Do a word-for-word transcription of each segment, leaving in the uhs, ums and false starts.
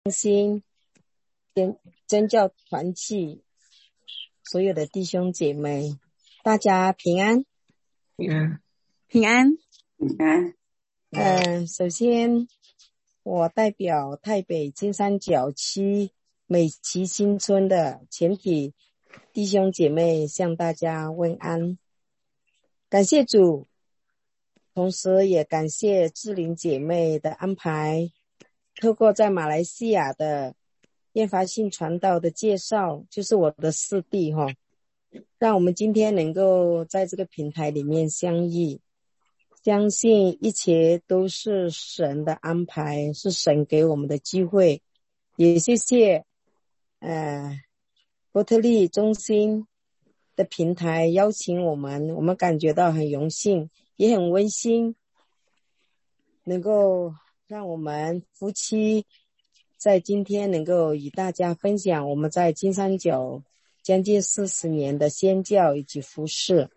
心真真教团契所有的弟兄姐妹，大家平安。 平安， 平安， 平安。 嗯、呃，首先我代表台北金三角区美琪新村的全体弟兄姐妹向大家问安，感谢主，同时也感谢志玲姐妹的安排，透过在马来西亚的厌乏性传道的介绍，就是我的师弟齁，让我们今天能够在这个平台里面相遇，相信一切都是神的安排，是神给我们的机会。也谢谢呃伯特利中心的平台邀请我们，我们感觉到很荣幸，也很温馨，能够让我们夫妻在今天能够与大家分享我们在金三角将近四十年的宣教以及服事。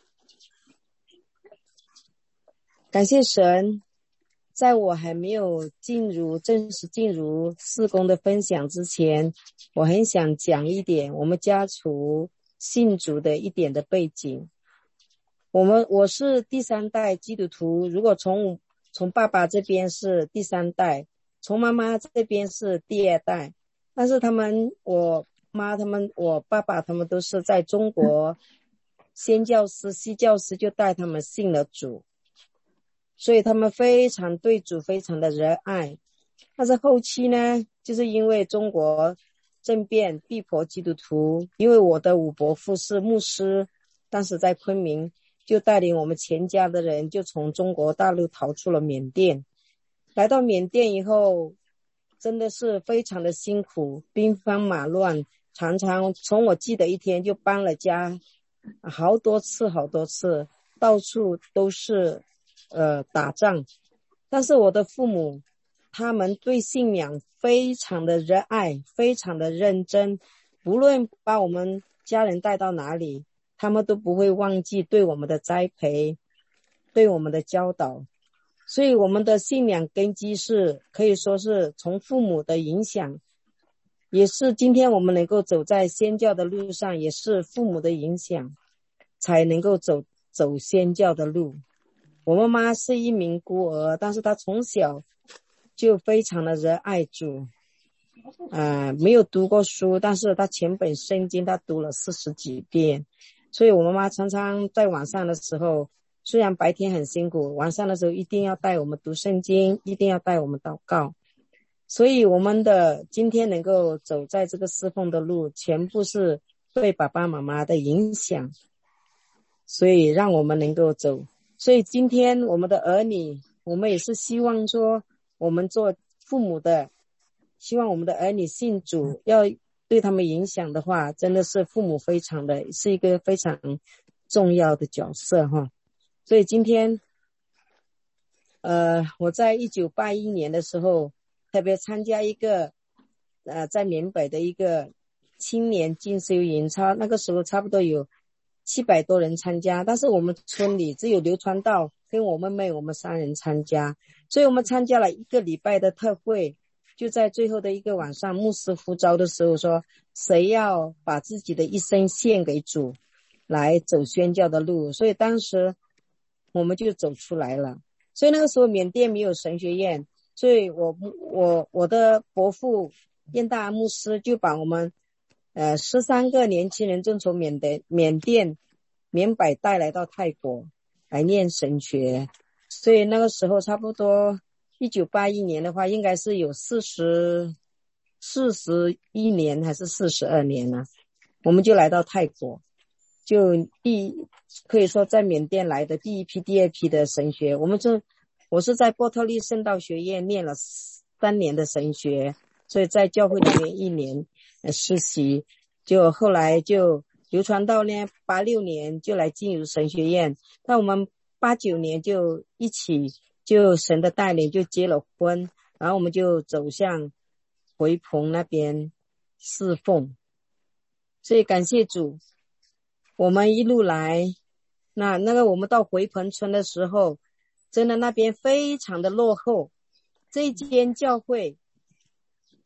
感谢神，在我还没有进入正式进入事工的分享之前，我很想讲一点我们家族信主的一点的背景。我们我是第三代基督徒，如果从从爸爸这边是第三代，从妈妈这边是第二代，但是他们我妈他们我爸爸他们都是在中国宣教师西教师就带他们信了主，所以他们非常对主非常的热爱。但是后期呢，就是因为中国政变逼迫基督徒，因为我的五伯父是牧师，当时在昆明，就带领我们全家的人就从中国大陆逃出了缅甸。来到缅甸以后真的是非常的辛苦，兵荒马乱，常常从我记得一天就搬了家好多次好多次，到处都是呃打仗。但是我的父母他们对信仰非常的热爱，非常的认真，不论把我们家人带到哪里，他们都不会忘记对我们的栽培，对我们的教导。所以我们的信仰根基是可以说是从父母的影响，也是今天我们能够走在宣教的路上，也是父母的影响才能够走走宣教的路。我妈妈是一名孤儿，但是她从小就非常的热爱主，呃，没有读过书，但是她全本圣经她读了四十几遍。所以我妈妈常常在晚上的时候，虽然白天很辛苦，晚上的时候一定要带我们读圣经，一定要带我们祷告。所以我们的今天能够走在这个侍奉的路，全部是对爸爸妈妈的影响，所以让我们能够走。所以今天我们的儿女，我们也是希望说，我们做父母的，希望我们的儿女信主，要对他们影响的话，真的是父母非常的是一个非常重要的角色哈。所以今天呃我在一九八一年的时候特别参加一个呃在缅北的一个青年进修营，差那个时候差不多有七百多人参加，但是我们村里只有刘传道跟我妹妹我们三人参加，所以我们参加了一个礼拜的特会。就在最后的一个晚上，牧师呼召的时候说，谁要把自己的一生献给主，来走宣教的路。所以当时我们就走出来了。所以那个时候缅甸没有神学院，所以我我我的伯父燕大牧师就把我们呃十三个年轻人就从缅甸缅甸缅北带来到泰国来念神学。所以那个时候差不多一九八一年的话，应该是有四十四十一年还是四十二年呢、啊，我们就来到泰国，就第可以说在缅甸来的第一批第二批的神学。我们就我是在波特利圣道学院念了三年的神学，所以在教会里面一年呃实习，就后来就流传到呢八六年就来进入神学院，那我们八九年就一起就神的带领就结了婚，然后我们就走向回蓬那边侍奉。所以感谢主，我们一路来，那那个我们到回蓬村的时候，真的那边非常的落后，这一间教会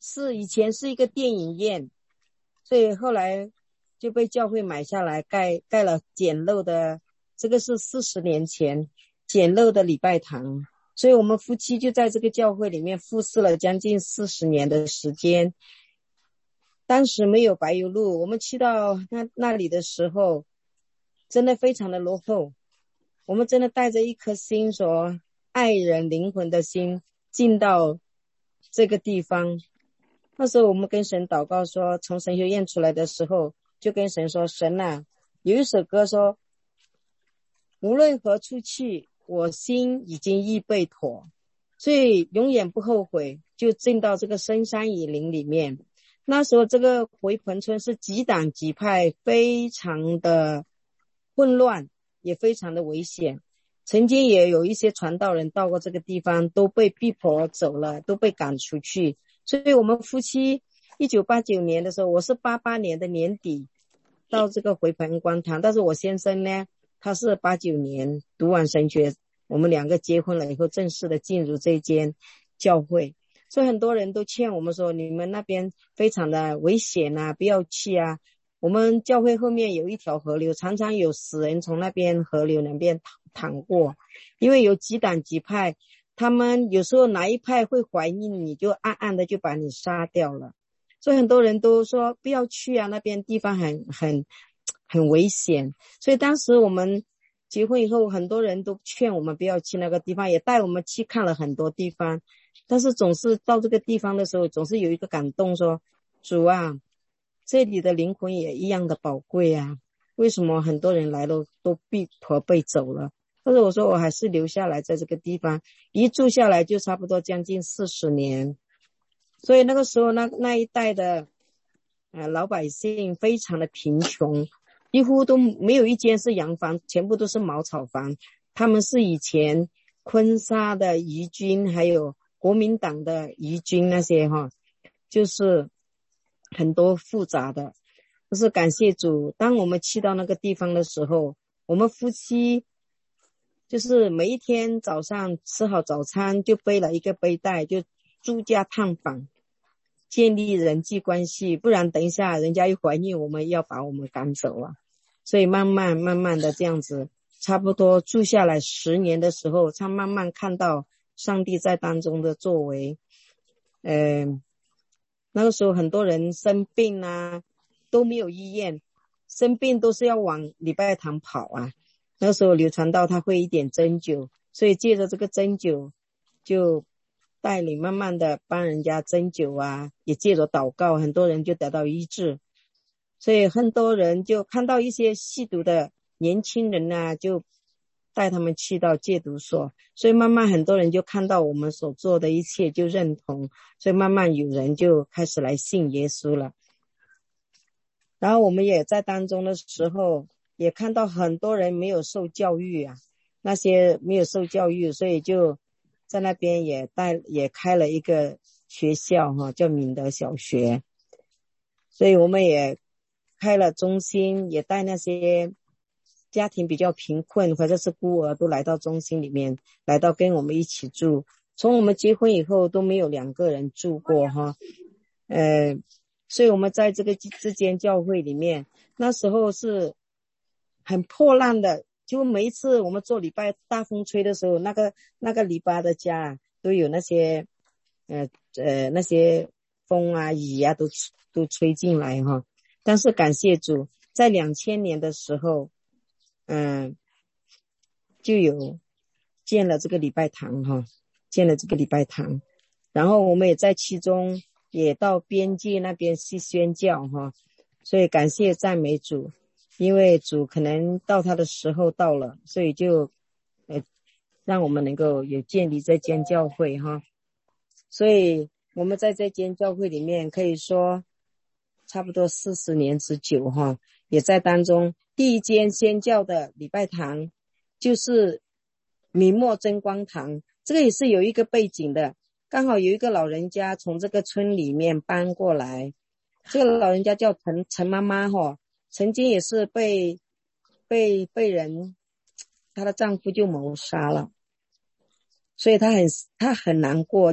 是以前是一个电影院，所以后来就被教会买下来，盖盖了简陋的，这个是四十年前简陋的礼拜堂，所以我们夫妻就在这个教会里面服侍了将近四十年的时间。当时没有柏油路，我们去到那那里的时候真的非常的落后，我们真的带着一颗心说爱人灵魂的心进到这个地方。那时候我们跟神祷告说，从神学院出来的时候就跟神说，神啊，有一首歌说，无论何处去，我心已经预备妥，所以永远不后悔，就进到这个深山野林里面。那时候这个回鹏村是几党几派，非常的混乱，也非常的危险。曾经也有一些传道人到过这个地方，都被逼迫走了，都被赶出去。所以我们夫妻一九八九年的时候，我是八八年的年底到这个回鹏观堂，但是我先生呢，他是八九年读完神学，我们两个结婚了以后正式的进入这间教会。所以很多人都劝我们说，你们那边非常的危险啊，不要去啊。我们教会后面有一条河流，常常有死人从那边河流那边淌过，因为有几党几派，他们有时候哪一派会怀疑你，就暗暗的就把你杀掉了。所以很多人都说不要去啊，那边地方很很很危险。所以当时我们结婚以后，很多人都劝我们不要去那个地方，也带我们去看了很多地方，但是总是到这个地方的时候，总是有一个感动说，主啊，这里的灵魂也一样的宝贵啊，为什么很多人来了都逼迫被走了？但是我说我还是留下来在这个地方，一住下来就差不多将近四十年。所以那个时候那那一代的呃老百姓非常的贫穷，几乎都没有一间是洋房，全部都是茅草房。他们是以前昆沙的移军，还有国民党的移军那些哈，就是很多复杂的。就是感谢主，当我们去到那个地方的时候，我们夫妻就是每一天早上吃好早餐就背了一个背带，就住家探访，建立人际关系，不然等一下人家一怀疑我们要把我们赶走了。所以慢慢慢慢的这样子，差不多住下来十年的时候，才慢慢看到上帝在当中的作为。呃，那个时候很多人生病啊，都没有医院，生病都是要往礼拜堂跑啊。那个时候流传到他会一点针灸，所以借着这个针灸就带领慢慢的帮人家针灸啊，也借着祷告，很多人就得到医治。所以很多人就看到一些吸毒的年轻人啊，就带他们去到戒毒所，所以慢慢很多人就看到我们所做的一切就认同，所以慢慢有人就开始来信耶稣了。然后我们也在当中的时候也看到很多人没有受教育啊，那些没有受教育，所以就在那边也带也开了一个学校哈，叫敏德小学。所以我们也开了中心，也带那些家庭比较贫困或者是孤儿都来到中心里面，来到跟我们一起住。从我们结婚以后都没有两个人住过哈，呃，所以我们在这个之间教会里面，那时候是很破烂的，就每一次我们做礼拜大风吹的时候，那个那个篱笆的家都有那些呃呃那些风啊雨啊都都吹进来哈。但是感谢主，在两千年的时候，嗯，就有建了这个礼拜堂哈，建了这个礼拜堂，然后我们也在其中也到边界那边去宣教哈，所以感谢赞美主，因为主可能到他的时候到了，所以就呃让我们能够有建立这间教会哈，所以我们在这间教会里面可以说差不多四十年之久哈，也在当中。第一间宣教的礼拜堂就是明末真光堂，这个也是有一个背景的，刚好有一个老人家从这个村里面搬过来，这个老人家叫陈陈妈妈哈，曾经也是被被被人她的丈夫就谋杀了，所以她很她很难过，就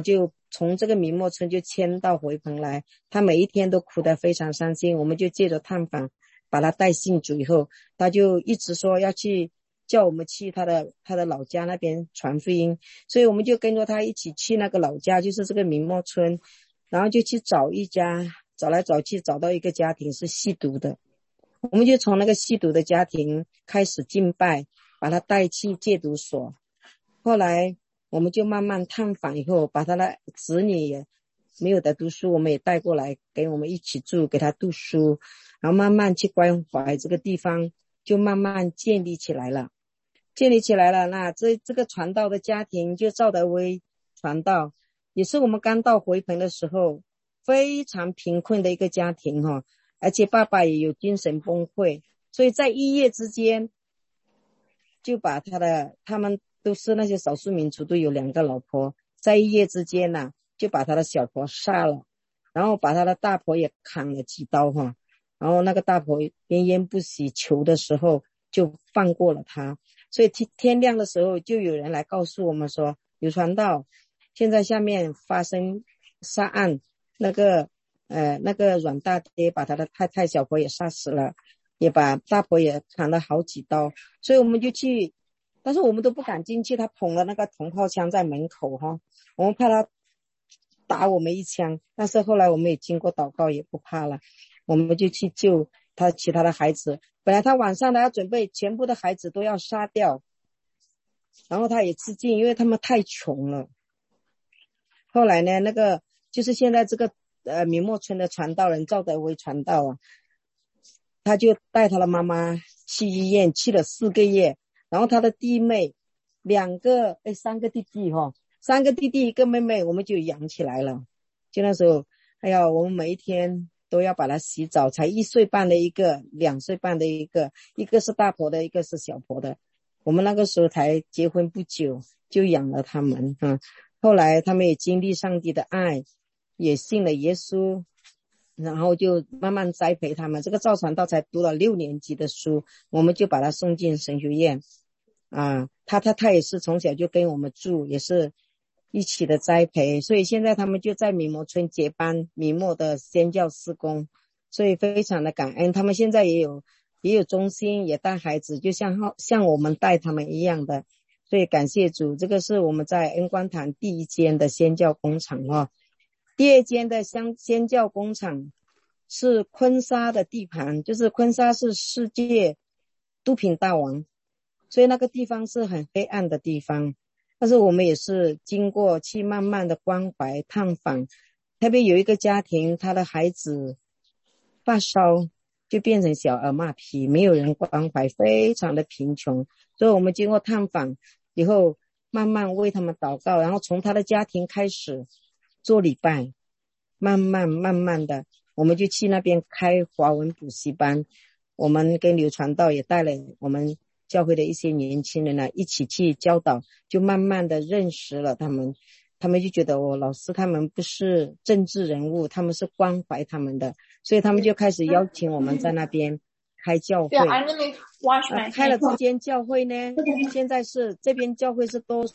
从这个明末村就迁到回鹏来，他每一天都哭得非常伤心。我们就借着探访把他带信主以后，他就一直说要去叫我们去他的他的老家那边传福音，所以我们就跟着他一起去那个老家，就是这个明末村，然后就去找一家，找来找去找到一个家庭是吸毒的，我们就从那个吸毒的家庭开始敬拜，把他带去戒毒所。后来我们就慢慢探访以后，把他的子女也没有得读书，我们也带过来给我们一起住，给他读书，然后慢慢去关怀这个地方，就慢慢建立起来了。建立起来了，那这这个传道的家庭就赵德威传道，也是我们刚到回鹏的时候非常贫困的一个家庭哈、哦，而且爸爸也有精神崩溃，所以在一夜之间就把他的他们都是那些少数民族，都有两个老婆，在一夜之间呢、啊，就把他的小婆杀了，然后把他的大婆也砍了几刀哈，然后那个大婆奄奄不息求的时候就放过了他。所以天天亮的时候就有人来告诉我们说，有传道现在下面发生杀案，那个呃那个阮大爹把他的太太小婆也杀死了，也把大婆也砍了好几刀，所以我们就去，但是我们都不敢进去，他捧了那个铜炮枪在门口哈，我们怕他打我们一枪，但是后来我们也经过祷告也不怕了，我们就去救他其他的孩子。本来他晚上他要准备全部的孩子都要杀掉，然后他也吃尽，因为他们太穷了。后来呢，那个就是现在这个呃明末村的传道人赵德威传道啊，他就带他的妈妈去医院，去了四个月，然后他的弟妹两个哎三个弟弟哈、哦，三个弟弟一个妹妹，我们就养起来了。就那时候，哎呀，我们每一天都要把他洗澡，才一岁半的一个，两岁半的一个，一个是大婆的，一个是小婆的。我们那个时候才结婚不久，就养了他们哈、嗯。后来他们也经历上帝的爱，也信了耶稣，然后就慢慢栽培他们。这个赵传道才读了六年级的书，我们就把他送进神学院啊。他他他也是从小就跟我们住，也是一起的栽培，所以现在他们就在明末村接班明末的宣教事工，所以非常的感恩。他们现在也有也有中心，也带孩子，就像像我们带他们一样的，所以感谢主。这个是我们在恩光堂第一间的宣教工厂哦。第二间的宣教工厂是昆沙的地盘，就是昆沙是世界毒品大王，所以那个地方是很黑暗的地方，但是我们也是经过去慢慢的关怀探访，特别有一个家庭，他的孩子发烧就变成小儿麻痹，没有人关怀，非常的贫穷，所以我们经过探访以后慢慢为他们祷告，然后从他的家庭开始做礼拜，慢慢慢慢的我们就去那边开华文补习班，我们跟刘传道也带了我们教会的一些年轻人呢，一起去教导，就慢慢的认识了他们，他们就觉得我、哦、老师他们不是政治人物，他们是关怀他们的，所以他们就开始邀请我们在那边开教会、呃、开了这间教会呢，现在是这边教会是多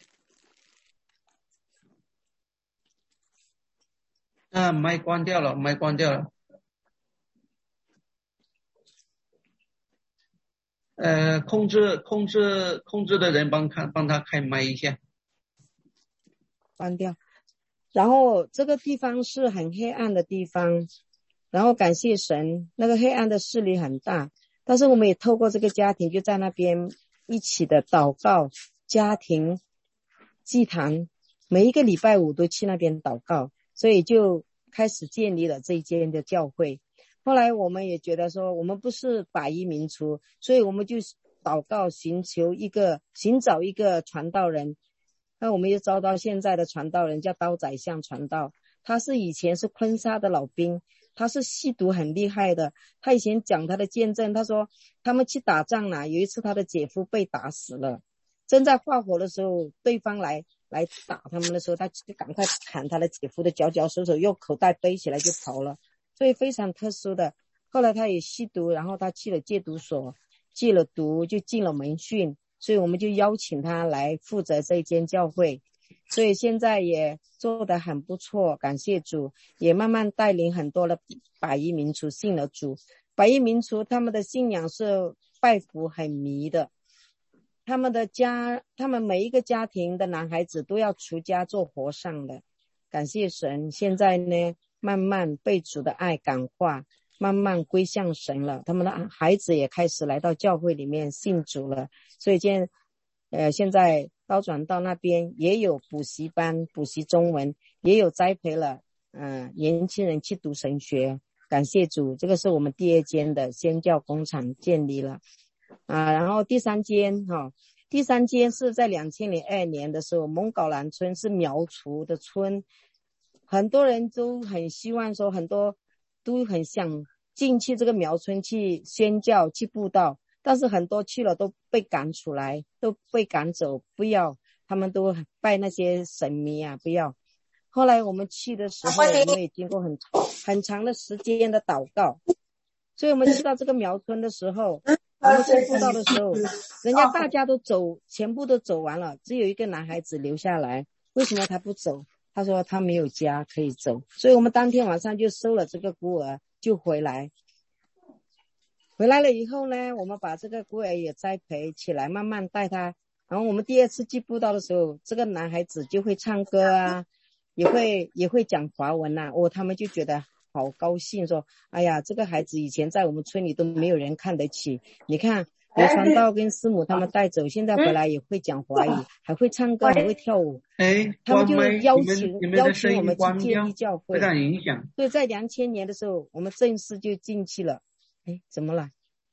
啊，麦关掉了，麦关掉了。呃，控制控制控制的人帮他帮他开麦一下， 关掉。然后这个地方是很黑暗的地方，然后感谢神，那个黑暗的势力很大，但是我们也透过这个家庭就在那边一起的祷告，家庭祭坛，每一个礼拜五都去那边祷告，所以就开始建立了这一间的教会。后来我们也觉得说我们不是百依民除，所以我们就祷告寻求一个寻找一个传道人，那我们就招到现在的传道人叫刀宰相传道，他是以前是昆沙的老兵，他是吸毒很厉害的，他以前讲他的见证，他说他们去打仗啊，有一次他的姐夫被打死了，正在化火的时候，对方来来打他们的时候，他就赶快砍他的姐夫的脚脚手手，用口袋背起来就跑了，所以非常特殊的。后来他也吸毒，然后他去了戒毒所，戒了毒就进了门训，所以我们就邀请他来负责这一间教会。 所以现在也做得很不错，感谢主，也慢慢带领很多的百亿民族信了主。百亿民族他们的信仰是拜佛很迷的，他们的家，他们每一个家庭的男孩子都要出家做和尚的。感谢神，现在呢慢慢被主的爱感化，慢慢归向神了，他们的孩子也开始来到教会里面信主了。所以现呃现在高转到那边也有补习班，补习中文，也有栽培了呃年轻人去读神学。感谢主，这个是我们第二间的宣教工厂建立了啊。然后第三间哈、哦，第三间是在二零零二年的时候，蒙皋兰村是苗族的村，很多人都很希望说，很多都很想进去这个苗村去宣教去布道，但是很多去了都被赶出来，都被赶走，不要，他们都拜那些神明啊，不要。后来我们去的时候，我们也经过很很长的时间的祷告，所以我们去到这个苗村的时候，我们去布道的时候，人家大家都走，全部都走完了，只有一个男孩子留下来。为什么他不走？他说他没有家可以走。所以我们当天晚上就收了这个孤儿，就回来。回来了以后呢，我们把这个孤儿也栽培起来，慢慢带他。然后我们第二次去布道的时候，这个男孩子就会唱歌啊，也会也会讲华文啊，哦，他们就觉得好高兴，说哎呀，这个孩子以前在我们村里都没有人看得起，你看刘传道跟师母他们带走，现在回来也会讲华语，还会唱歌，还会跳舞。 哎， 他们就邀请你们邀请我们去建立教会， 非常影响。 所以在两千年的时候，我们正式就进去了。哎，怎么了？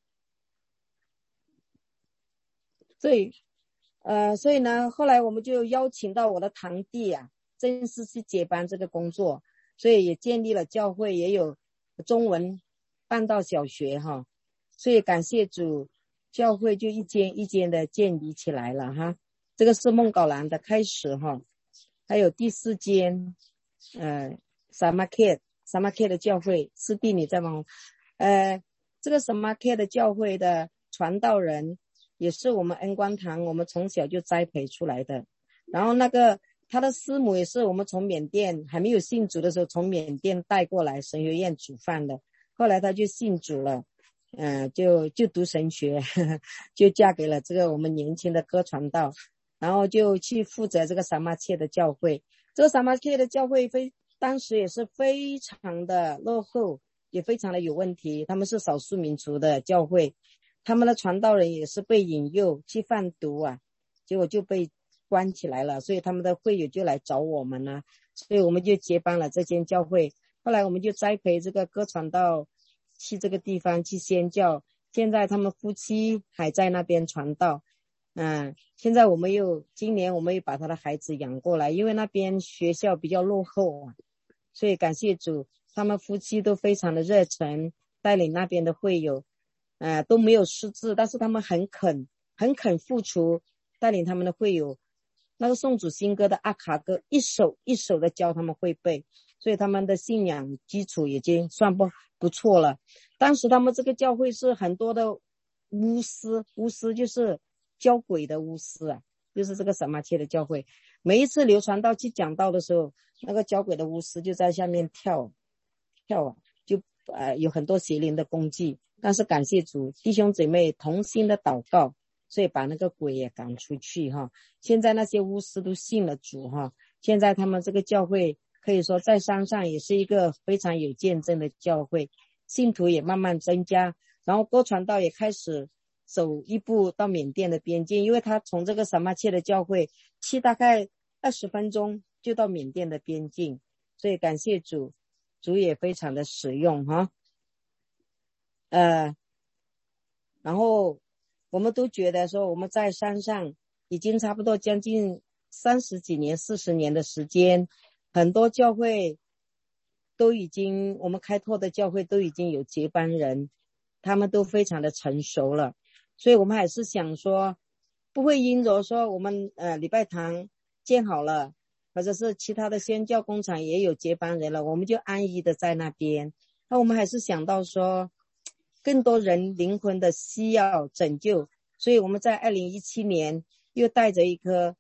所以呃，所以呢，后来我们就邀请到我的堂弟啊，正式去接班这个工作，所以也建立了教会，也有中文办到小学哈，所以感谢主，教会就一间一间的建立起来了哈。这个是孟皋兰的开始哈，还有第四间，呃，萨马克萨马克的教会，师弟你在吗？呃，这个萨马克的教会的传道人也是我们恩光堂，我们从小就栽培出来的。然后那个他的师母也是我们从缅甸还没有信主的时候从缅甸带过来神学院煮饭的，后来他就信主了，呃，就就读神学，呵呵，就嫁给了这个我们年轻的歌传道，然后就去负责这个萨马切的教会。这个萨马切的教会非当时也是非常的落后，也非常的有问题，他们是少数民族的教会，他们的传道人也是被引诱去贩毒啊，结果就被关起来了，所以他们的会友就来找我们啊，所以我们就接班了这间教会。后来我们就栽培这个歌传道去这个地方去宣教，现在他们夫妻还在那边传道。嗯，现在我们又今年我们又把他的孩子养过来，因为那边学校比较落后啊，所以感谢主，他们夫妻都非常的热忱，带领那边的会友，呃，都没有识字，但是他们很肯很肯付出，带领他们的会友。那个宋祖新歌的阿卡歌一首一首的教他们会背，所以他们的信仰基础已经算不不错了。当时他们这个教会是很多的巫师，巫师就是教鬼的巫师啊，就是这个萨马切的教会。每一次流传道去讲道的时候，那个教鬼的巫师就在下面跳跳啊，就呃有很多邪灵的攻击。但是感谢主，弟兄姐妹同心的祷告，所以把那个鬼也赶出去哈。现在那些巫师都信了主哈，现在他们这个教会可以说在山上也是一个非常有见证的教会，信徒也慢慢增加，然后歌传道也开始走一步到缅甸的边境，因为他从这个萨马切的教会去大概二十分钟就到缅甸的边境，所以感谢主，主也非常的实用哈。呃，然后我们都觉得说我们在山上已经差不多将近三十几年四十年的时间，很多教会都已经我们开拓的教会都已经有接班人，他们都非常的成熟了，所以我们还是想说不会因着说我们呃礼拜堂建好了，或者是其他的宣教工厂也有接班人了，我们就安逸的在那边。那我们还是想到说更多人灵魂的需要拯救，所以我们在二零一七年又带着一颗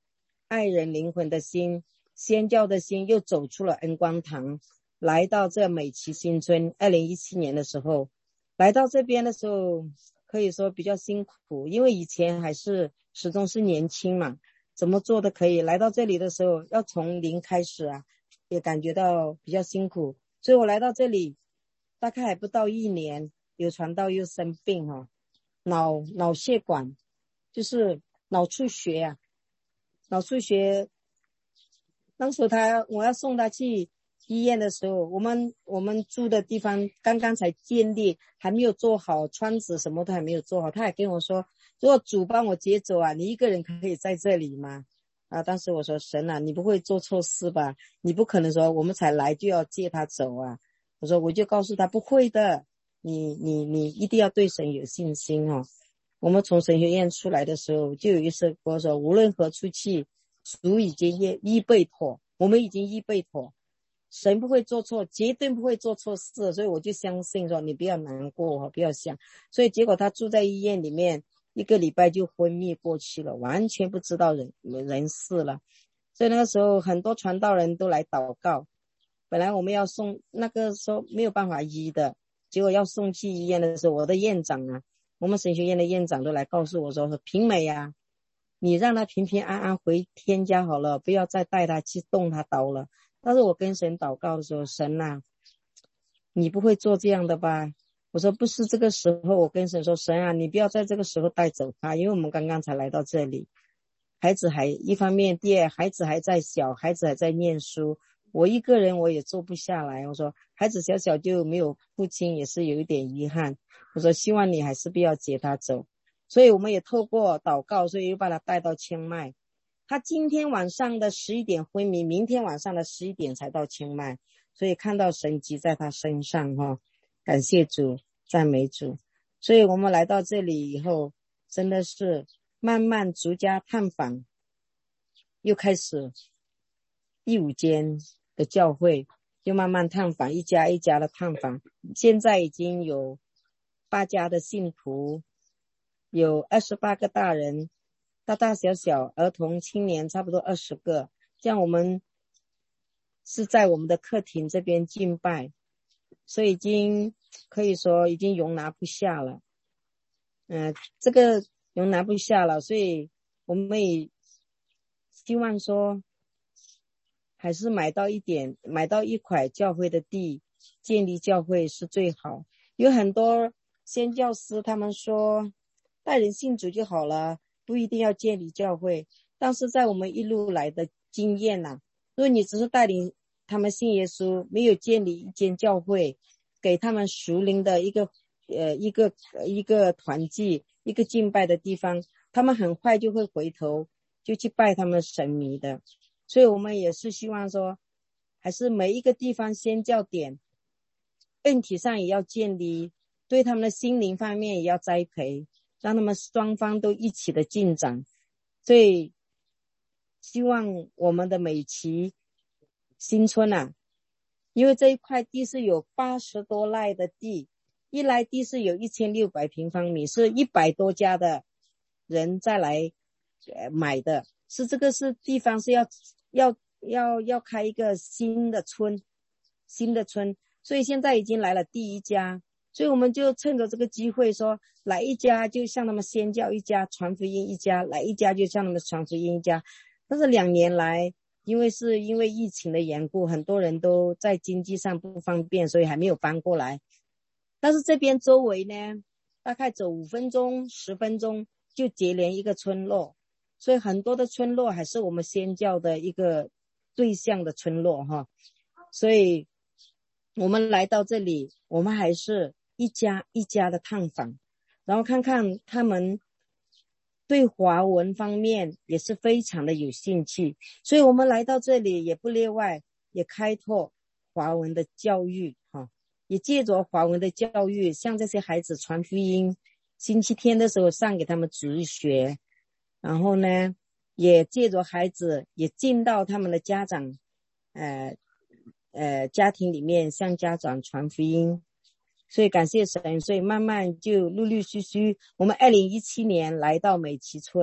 爱人灵魂的心，宣教的心，又走出了恩光堂，来到这美琪新村。二零一七年的时候，来到这边的时候，可以说比较辛苦，因为以前还是始终是年轻嘛，怎么做都可以。来到这里的时候，要从零开始啊，也感觉到比较辛苦。所以我来到这里，大概还不到一年，有传道又生病哦，脑脑血管就是脑出血啊，脑出血。当时他我要送他去医院的时候，我们我们住的地方刚刚才建立，还没有做好，窗子什么都还没有做好。他还跟我说，如果主帮我接走啊，你一个人可以在这里吗？啊，当时我说，神啊，你不会做错事吧？你不可能说我们才来就要接他走啊。我说，我就告诉他不会的，你你你一定要对神有信心哦。我们从神学院出来的时候，就有一首歌说，无论何处去，主已经预备妥，我们已经预备妥，神不会做错，绝对不会做错事。所以我就相信说，你不要难过，不要想。所以结果他住在医院里面一个礼拜就昏迷过去了，完全不知道人人事了。所以那个时候很多传道人都来祷告，本来我们要送，那个时候没有办法医的，结果要送去医院的时候，我的院长啊，我们神学院的院长都来告诉我说，说平美啊，你让他平平安安回天家好了，不要再带他去动他刀了。但是我跟神祷告的时候，神啊，你不会做这样的吧？我说不是这个时候，我跟神说，神啊，你不要在这个时候带走他，因为我们刚刚才来到这里，孩子还一方面，第二孩子还在小，孩子还在念书，我一个人我也做不下来。我说孩子小小就没有父亲，也是有一点遗憾。我说希望你还是不要接他走。所以我们也透过祷告，所以又把他带到清迈。他今天晚上的十一点昏迷，明天晚上的十一点才到清迈，所以看到神迹在他身上哦，感谢主，赞美主。所以我们来到这里以后，真的是慢慢逐家探访，又开始第五间的教会，又慢慢探访，一家一家的探访。现在已经有八家的信徒，有二十八个大人，大大小小儿童青年差不多二十个。这样我们是在我们的客厅这边敬拜，所以已经可以说已经容纳不下了。嗯、呃，这个容纳不下了，所以我们也希望说还是买到一点，买到一块教会的地，建立教会是最好。有很多宣教师他们说带人信主就好了，不一定要建立教会。但是在我们一路来的经验啊，如果你只是带领他们信耶稣，没有建立一间教会，给他们属灵的一个呃一个一个团契，一个敬拜的地方，他们很快就会回头就去拜他们神明的。所以我们也是希望说，还是每一个地方宣教点，问题上也要建立，对他们的心灵方面也要栽培，让他们双方都一起的进展。所以希望我们的美琪新村啊，因为这一块地是有八十多赖的地，一来地是有一千六百平方米，是一百多家的人再来、呃、买的，是这个是地方是要要要要开一个新的村，新的村，所以现在已经来了第一家，所以我们就趁着这个机会说，来一家就向他们宣教一家，传福音一家，来一家就向他们传福音一家。但是两年来，因为是因为疫情的缘故，很多人都在经济上不方便，所以还没有搬过来。但是这边周围呢，大概走五分钟十分钟就接连一个村落，所以很多的村落还是我们宣教的一个对象的村落哈。所以我们来到这里，我们还是一家一家的探访，然后看看他们对华文方面也是非常的有兴趣，所以我们来到这里也不例外，也开拓华文的教育哈，也借着华文的教育向这些孩子传福音，星期天的时候上给他们主日学，然后呢也借着孩子也进到他们的家长呃呃家庭里面向家长传福音。所以感谢神，所以慢慢就陆陆续续，我们二零一七年来到美琪村，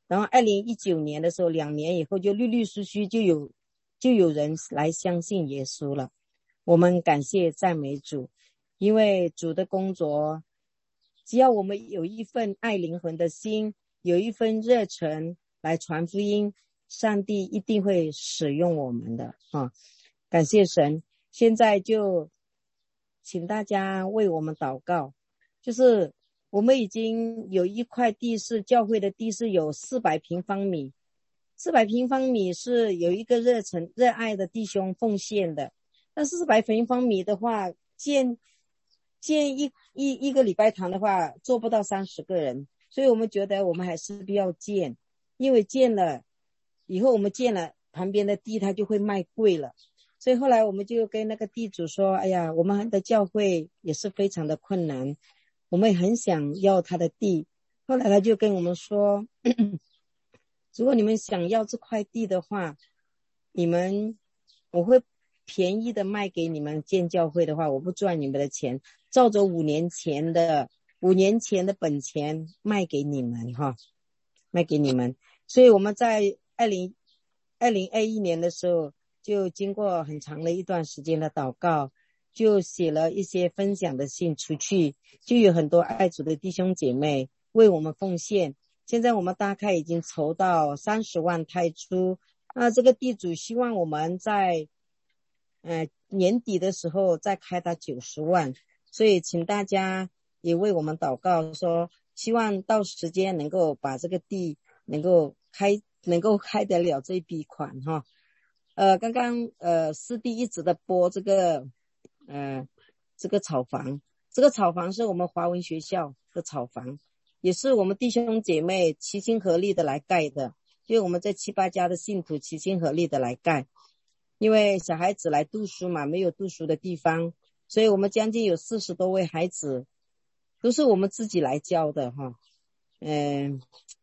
然后二零一九年的时候，两年以后就陆陆续续就有就有人来相信耶稣了。我们感谢赞美主，因为主的工作，只要我们有一份爱灵魂的心，有一份热忱来传福音，上帝一定会使用我们的啊！感谢神。现在就请大家为我们祷告，就是我们已经有一块地是教会的地，是有四百平方米，四百平方米是有一个热忱热爱的弟兄奉献的。但四百平方米的话，建建一一一个礼拜堂的话，做不到三十个人，所以我们觉得我们还是不要建，因为建了以后我们建了旁边的地，它就会卖贵了。所以后来我们就跟那个地主说，哎呀，我们的教会也是非常的困难，我们也很想要他的地。后来他就跟我们说，咳咳如果你们想要这块地的话，你们我会便宜的卖给你们建教会的话，我不赚你们的钱，照着五年前的五年前的本钱卖给你们哈，卖给你们。所以我们在二零二零二一年的时候，就经过很长的一段时间的祷告，就写了一些分享的信出去，就有很多爱主的弟兄姐妹为我们奉献。现在我们大概已经筹到三十万泰铢，那这个地主希望我们在呃年底的时候再开到九十万，所以请大家也为我们祷告，说希望到时间能够把这个地能够开能够开得了这笔款哈。呃，刚刚呃师弟一直的播这个呃这个草房，这个草房是我们华文学校的草房，也是我们弟兄姐妹齐心合力的来盖的，因为我们这七八家的信徒齐心合力的来盖，因为小孩子来读书嘛，没有读书的地方，所以我们将近有四十多位孩子都是我们自己来教的哈。嗯、呃，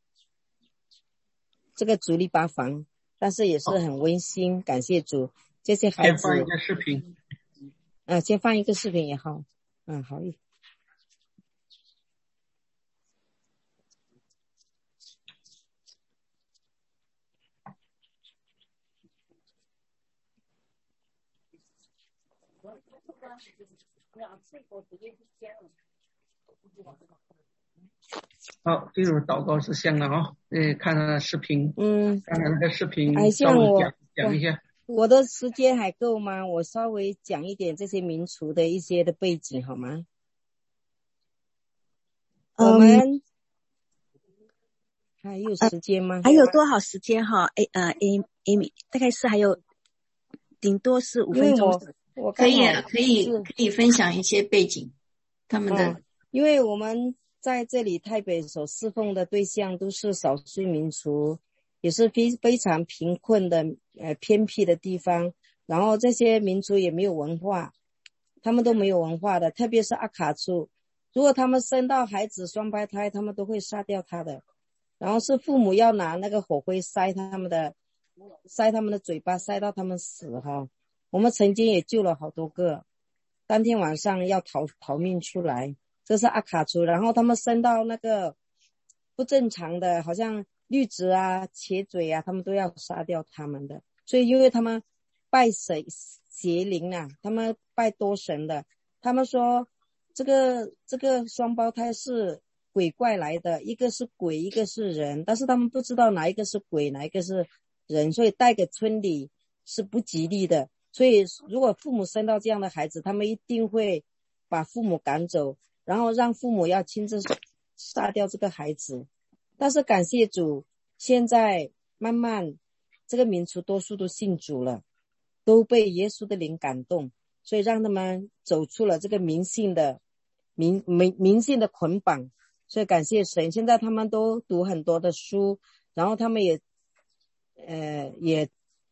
这个主力八房。但是也是很温馨，感谢主。这些孩子先放一个视频， 啊，先放一个视频也好，嗯，好一点。 好，进入祷告之项了啊！呃，看了视频， 嗯， 看了那个视频， 哎，像我讲讲一下。 我的时间还够吗？我稍微讲一点这些民俗的一些的背景好吗？嗯、我们还有时间吗？ 呃、还有多少时间哈？哎呃 ，Amy， 大概是还有顶多是五分钟。 我我可以可以可以分享一些背景，他们的、 嗯，因为我们在这里台北所侍奉的对象都是少数民族，也是非非常贫困的呃偏僻的地方，然后这些民族也没有文化，他们都没有文化的，特别是阿卡族，如果他们生到孩子双胞胎，他们都会杀掉他的，然后是父母要拿那个火灰塞他们的塞他们的嘴巴，塞到他们死哈。我们曾经也救了好多个，当天晚上要逃逃命出来，这是阿卡族，然后他们生到那个不正常的，好像绿子啊、茄嘴啊，他们都要杀掉他们的。所以因为他们拜神邪灵啊，他们拜多神的，他们说这个这个双胞胎是鬼怪来的，一个是鬼，一个是人，但是他们不知道哪一个是鬼，哪一个是人，所以带给村里是不吉利的。所以如果父母生到这样的孩子，他们一定会把父母赶走，然后让父母要亲自杀掉这个孩子。但是感谢主，现在慢慢这个民族多数都信主了，都被耶稣的灵感动，所以让他们走出了这个迷信的迷迷迷信的捆绑。所以感谢神，现在他们都读很多的书，然后他们也呃也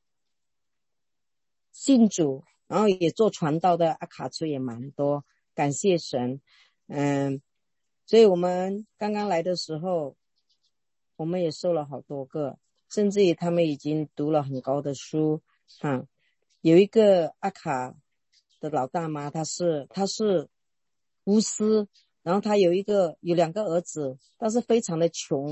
信主，然后也做传道的阿卡族也蛮多，感谢神。嗯，所以我们刚刚来的时候，我们也收了好多个，甚至于他们已经读了很高的书啊。有一个阿卡的老大妈，她是她是巫师，然后她有一个有两个儿子，但是非常的穷，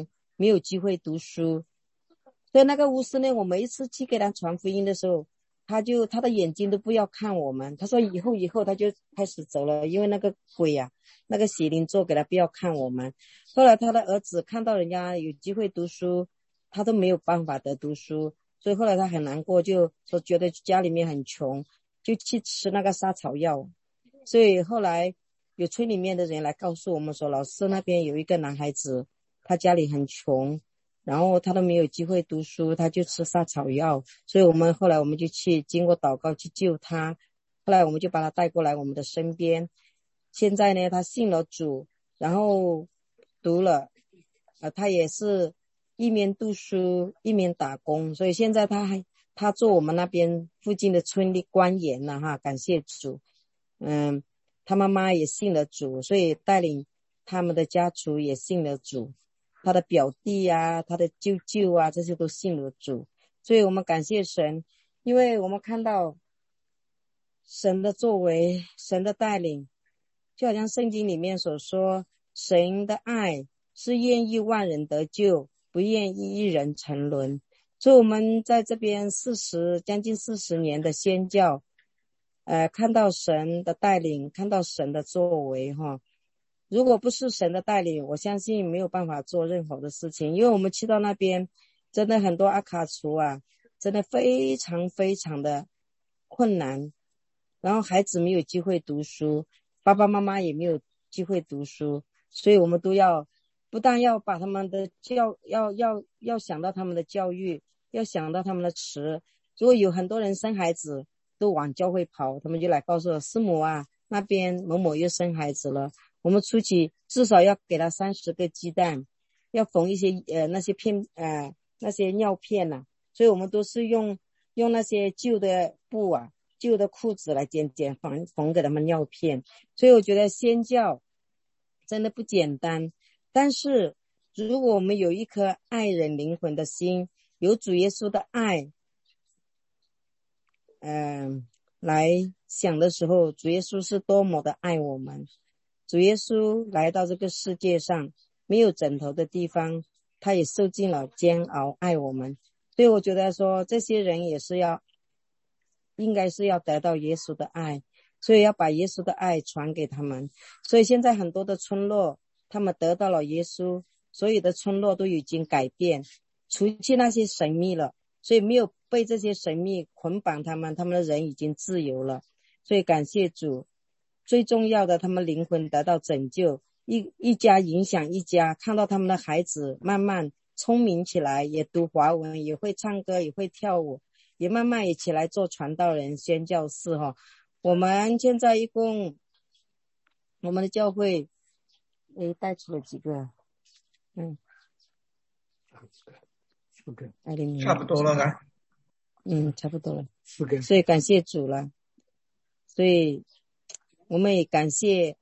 没有机会读书。所以那个巫师呢，我每一次去给他传福音的时候，他就他的眼睛都不要看我们，他说以后以后他就开始走了，因为那个鬼啊，那个邪灵做给他不要看我们。后来他的儿子看到人家有机会读书，他都没有办法的读书，所以后来他很难过，就说觉得家里面很穷，就去吃那个杀草药。所以后来有村里面的人来告诉我们说，老师那边有一个男孩子，他家里很穷，然后他都没有机会读书，他就吃杀草药。所以我们后来我们就去经过祷告去救他，后来我们就把他带过来我们的身边。现在呢，他信了主，然后读了呃，他也是一面读书一面打工，所以现在他还他做我们那边附近的村里官员了哈，感谢主。嗯，他妈妈也信了主，所以带领他们的家族也信了主，他的表弟啊，他的舅舅啊，这些都信了主。所以我们感谢神，因为我们看到神的作为，神的带领，就好像圣经里面所说，神的爱是愿意万人得救，不愿意一人沉沦。所以我们在这边四十将近四十年的宣教，呃，看到神的带领，看到神的作为哈。如果不是神的带领，我相信没有办法做任何的事情。因为我们去到那边，真的很多阿卡族啊，真的非常非常的困难，然后孩子没有机会读书，爸爸妈妈也没有机会读书，所以我们都要不但要把他们的教要要要想到他们的教育，要想到他们的词。如果有很多人生孩子都往教会跑，他们就来告诉我，师母啊，那边某某又生孩子了，我们出去至少要给他三十个鸡蛋，要缝一些呃那些片呃那些尿片呐、啊，所以我们都是用用那些旧的布啊、旧的裤子来剪剪缝缝给他们尿片。所以我觉得宣教真的不简单，但是如果我们有一颗爱人灵魂的心，有主耶稣的爱，嗯、呃，来想的时候，主耶稣是多么的爱我们。主耶稣来到这个世界上，没有枕头的地方，他也受尽了煎熬，爱我们。所以我觉得说，这些人也是要，应该是要得到耶稣的爱，所以要把耶稣的爱传给他们。所以现在很多的村落，他们得到了耶稣，所有的村落都已经改变，除去那些神秘了，所以没有被这些神秘捆绑他们，他们的人已经自由了。所以感谢主，最重要的，他们灵魂得到拯救，一一家影响一家，看到他们的孩子慢慢聪明起来，也读华文，也会唱歌，也会跳舞，也慢慢也起来做传道人、宣教士哈。我们现在一共，我们的教会，诶，带出了几个？嗯， 四个，差不多了啦。 嗯，差不多了。 四个。 所以感谢主了，所以我们也感谢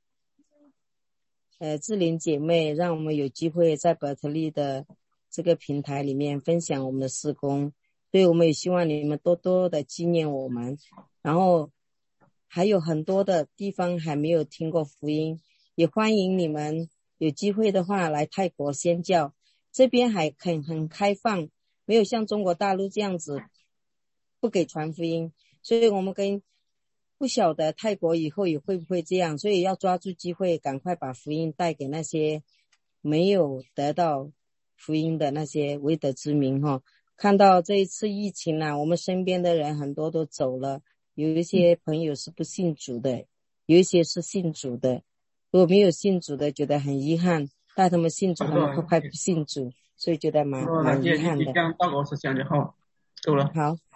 呃志玲姐妹，让我们有机会在伯特利的这个平台里面分享我们的事工。所以我们也希望你们多多的纪念我们，然后还有很多的地方还没有听过福音，也欢迎你们有机会的话来泰国宣教，这边还很很开放，没有像中国大陆这样子不给传福音。所以我们跟不晓得泰国以后也会不会这样，所以要抓住机会，赶快把福音带给那些没有得到福音的那些未得之民哈。看到这一次疫情啊，我们身边的人很多都走了，有一些朋友是不信主的，有一些是信主的。如果没有信主的，觉得很遗憾，带他们信主，他们快快不信主，所以觉得蛮蛮遗憾的。 这样报告是这样就好，够了。 好。